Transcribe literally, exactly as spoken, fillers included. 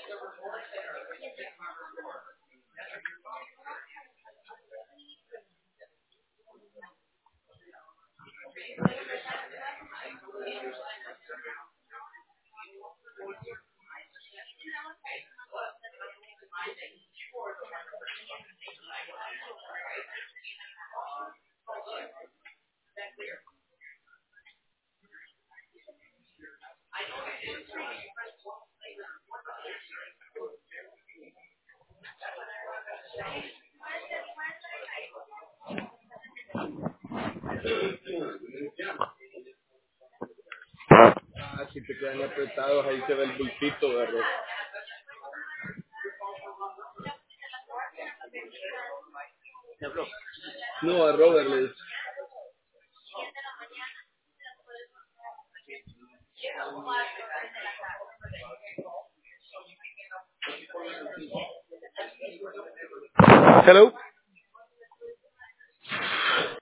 Ah, si te quedan apretados, ahí se ve el bultito de arroz. No, a Robert le dice. Hello.